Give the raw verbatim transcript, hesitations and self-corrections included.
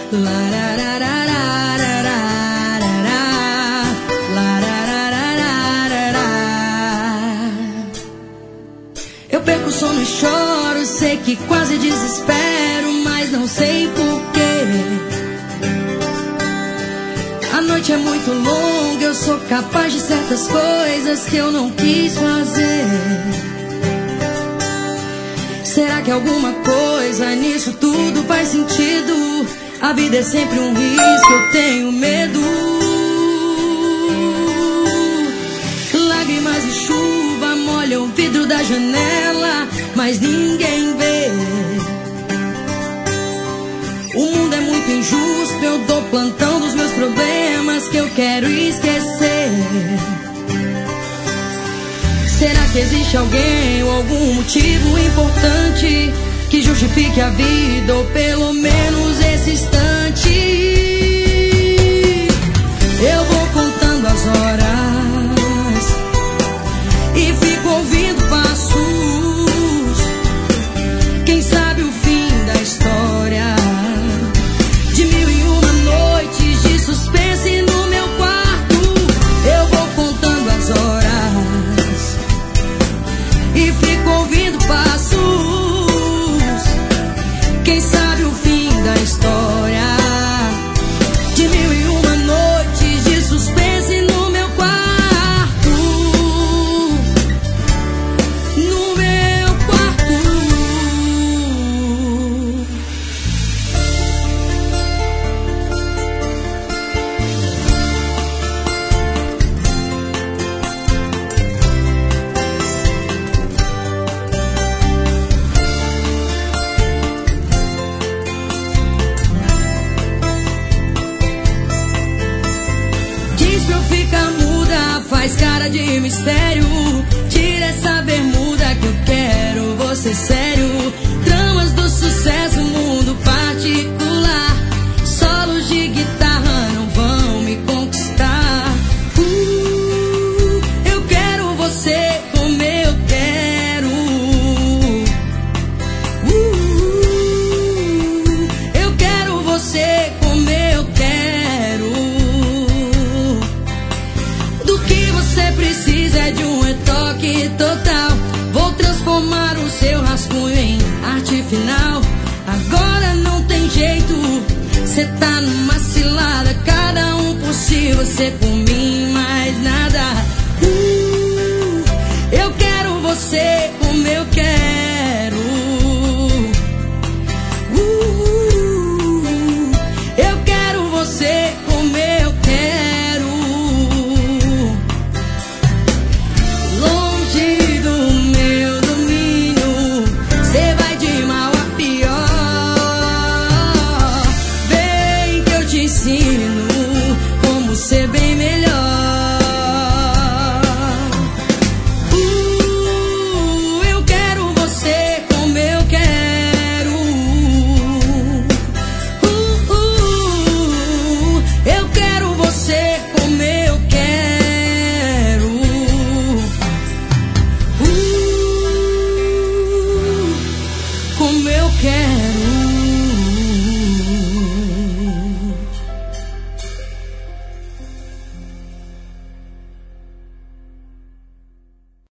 Eu perco o sono e choro, sei que quase desespero, mas não sei porquê. A noite é muito longa, eu sou capaz de certas coisas que eu não quis fazer. Será que alguma coisa nisso tudo faz sentido? A vida é sempre um risco, eu tenho medo. Lágrimas e chuva molham o vidro da janela, mas ninguém vê. O mundo é muito injusto, eu dou plantão dos meus problemas que eu quero esquecer. Será que existe alguém ou algum motivo importante que justifique a vida, ou pelo menos esse instante? Eu vou contando as horas e fico ouvindo passos. Quem sabe o fim da história de mil e uma noites de suspense no meu quarto. Eu vou contando as horas e fico ouvindo passos. Quem sabe o fim da história de mil e uma noites de suspense no meu quarto. No meu quarto. Diz pra eu ficar muda, faz cara de mistério. Tira essa bermuda que eu quero você sério. Dramas do sucesso, mundo particular. Solos de guitarra não vão me conquistar. Uh, eu quero você como eu quero. Uh, eu quero você como eu quero. Do que você precisa é de um retoque total. Vou transformar o seu rascunho em arte final. Agora não tem jeito, cê tá numa cilada. Cada um por si, você por mim, mais nada. Uh, eu quero você